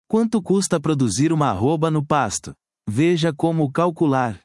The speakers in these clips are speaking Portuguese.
Quanto custa produzir uma arroba no pasto? Veja como calcular.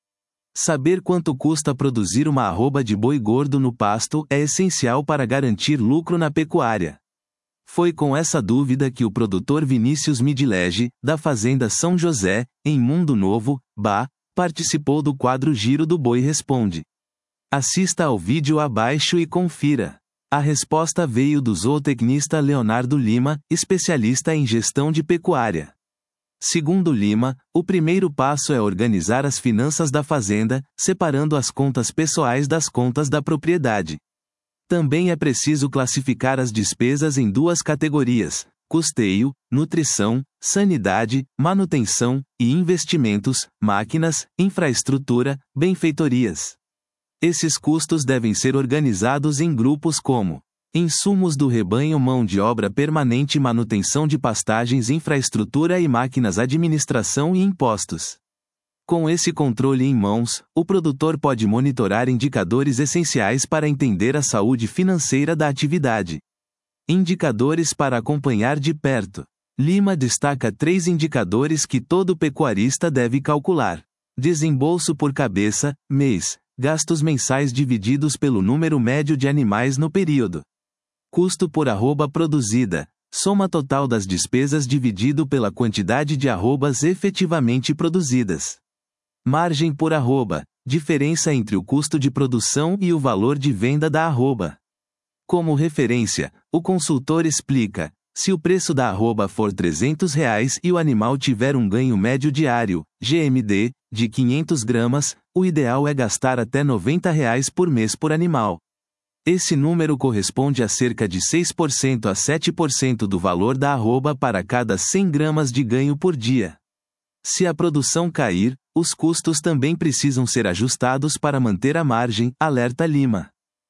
Saber quanto custa produzir uma arroba de boi gordo no pasto é essencial para garantir lucro na pecuária. Foi com essa dúvida que o produtor Vinícius Midilege, da Fazenda São José, em Mundo Novo, Bahia, participou do quadro Giro do Boi Responde. Assista ao vídeo abaixo e confira. A resposta veio do zootecnista Leonardo Lima, especialista em gestão de pecuária. Segundo Lima, o primeiro passo é organizar as finanças da fazenda, separando as contas pessoais das contas da propriedade. Também é preciso classificar as despesas em duas categorias: custeio, nutrição, sanidade, manutenção e investimentos, máquinas, infraestrutura, benfeitorias. Esses custos devem ser organizados em grupos como insumos do rebanho, mão de obra permanente, manutenção de pastagens, infraestrutura e máquinas, administração e impostos. Com esse controle em mãos, o produtor pode monitorar indicadores essenciais para entender a saúde financeira da atividade. Indicadores para acompanhar de perto. Lima destaca 3 indicadores que todo pecuarista deve calcular: desembolso por cabeça, mês, gastos mensais divididos pelo número médio de animais no período. Custo por arroba produzida, soma total das despesas dividido pela quantidade de arrobas efetivamente produzidas. Margem por arroba, diferença entre o custo de produção e o valor de venda da arroba. Como referência, o consultor explica: se o preço da arroba for R$ 300 e o animal tiver um ganho médio diário, GMD, de 500 gramas, o ideal é gastar até R$ 90 por mês por animal. Esse número corresponde a cerca de 6% a 7% do valor da arroba para cada 100 gramas de ganho por dia. Se a produção cair, os custos também precisam ser ajustados para manter a margem, alerta Lima.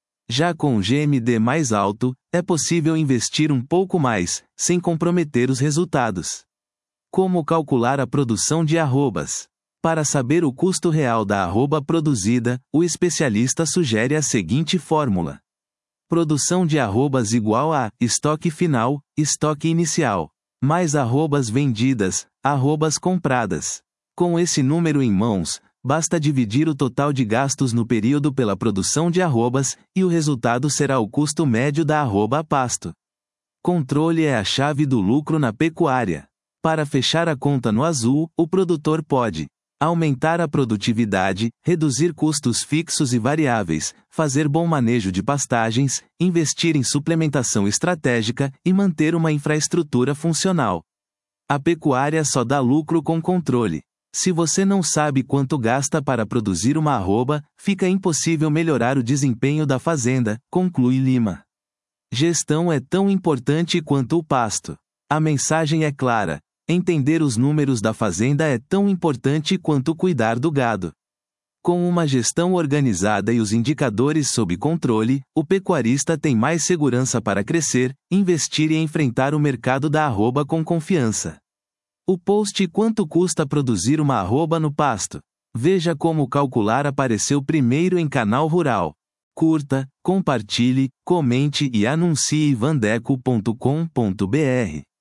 Já com o GMD mais alto, é possível investir um pouco mais, sem comprometer os resultados. Como calcular a produção de arrobas? Para saber o custo real da arroba produzida, o especialista sugere a seguinte fórmula: produção de arrobas igual a estoque final, estoque inicial, mais arrobas vendidas, arrobas compradas. Com esse número em mãos, basta dividir o total de gastos no período pela produção de arrobas, e o resultado será o custo médio da arroba a pasto. Controle é a chave do lucro na pecuária. Para fechar a conta no azul, o produtor pode aumentar a produtividade, reduzir custos fixos e variáveis, fazer bom manejo de pastagens, investir em suplementação estratégica e manter uma infraestrutura funcional. A pecuária só dá lucro com controle. Se você não sabe quanto gasta para produzir uma arroba, fica impossível melhorar o desempenho da fazenda, conclui Lima. Gestão é tão importante quanto o pasto. A mensagem é clara: entender os números da fazenda é tão importante quanto cuidar do gado. Com uma gestão organizada e os indicadores sob controle, o pecuarista tem mais segurança para crescer, investir e enfrentar o mercado da arroba com confiança. O post Quanto custa produzir uma arroba no pasto? Veja como calcular apareceu primeiro em Canal Rural. Curta, compartilhe, comente e anuncie vandeco.com.br.